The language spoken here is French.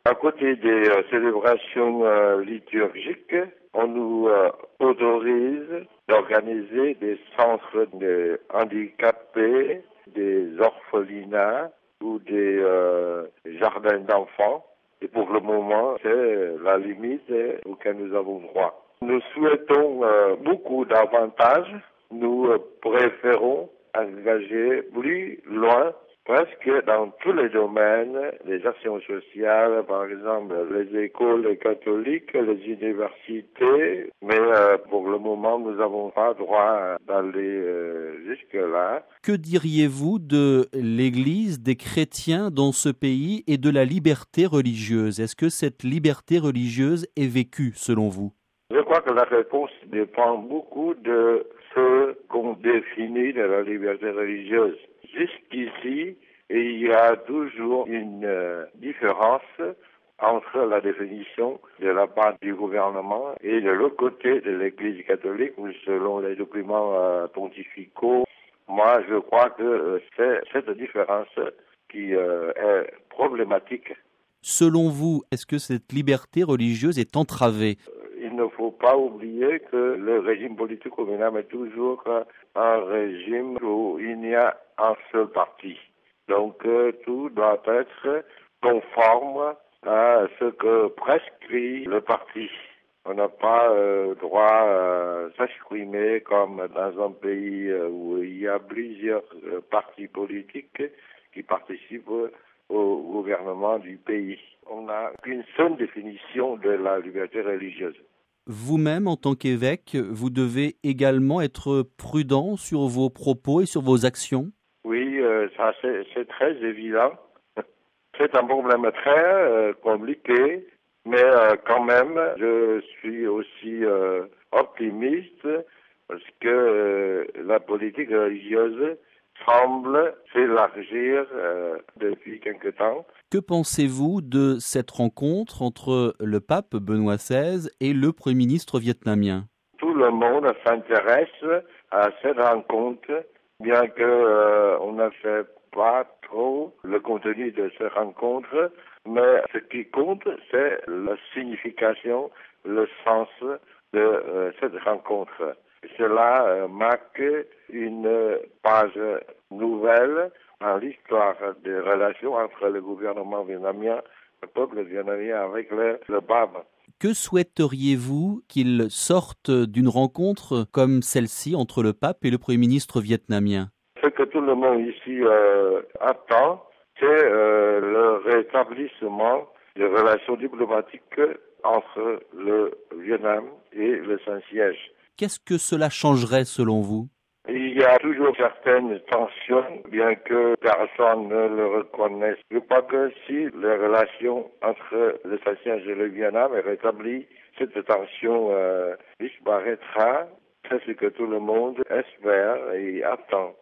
À côté des célébrations liturgiques, on nous autorise d'organiser des centres de handicapés, des orphelinats ou des jardins d'enfants. Et pour le moment, c'est la limite auquel nous avons droit. Nous souhaitons beaucoup d'avantages. Nous préférons engager plus loin, presque dans tous les domaines, les actions sociales, par exemple les écoles catholiques, les universités, mais pour le moment, nous n'avons pas droit d'aller jusque-là. Que diriez-vous de l'Église des chrétiens dans ce pays et de la liberté religieuse? Est-ce que cette liberté religieuse est vécue selon vous? Je crois que la réponse dépend beaucoup de ce qu'on définit de la liberté religieuse. Jusqu'ici, il y a toujours une différence entre la définition de la part du gouvernement et de l'autre côté de l'Église catholique, où selon les documents pontificaux, moi je crois que c'est cette différence qui est problématique. Selon vous, est-ce que cette liberté religieuse est entravée? Il ne faut pas oublier que le régime politique au Vietnam est toujours un régime où il n'y a un seul parti. Donc tout doit être conforme à ce que prescrit le parti. On n'a pas droit à s'exprimer comme dans un pays où il y a plusieurs partis politiques qui participent au gouvernement du pays. On n'a qu'une seule définition de la liberté religieuse. Vous-même, en tant qu'évêque, vous devez également être prudent sur vos propos et sur vos actions? Oui, ça c'est très évident. C'est un problème très compliqué, mais quand même, je suis aussi optimiste parce que la politique religieuse semble s'élargir depuis quelque temps. Que pensez-vous de cette rencontre entre le pape Benoît XVI et le Premier ministre vietnamien? Tout le monde s'intéresse à cette rencontre, bien que on ne fait pas trop le contenu de cette rencontre, mais ce qui compte, c'est la signification, le sens de cette rencontre. Cela marque une page nouvelle dans l'histoire des relations entre le gouvernement vietnamien, le peuple vietnamien avec le pape. Que souhaiteriez-vous qu'il sorte d'une rencontre comme celle-ci entre le pape et le Premier ministre vietnamien? Ce que tout le monde ici attend, c'est le rétablissement des relations diplomatiques entre le Vietnam et le Saint-Siège. Qu'est-ce que cela changerait selon vous? Il y a toujours certaines tensions, bien que personne ne le reconnaisse. Je crois que si les relations entre le Saint-Siège et le Vietnam est rétablies, cette tension disparaîtra. C'est ce que tout le monde espère et attend.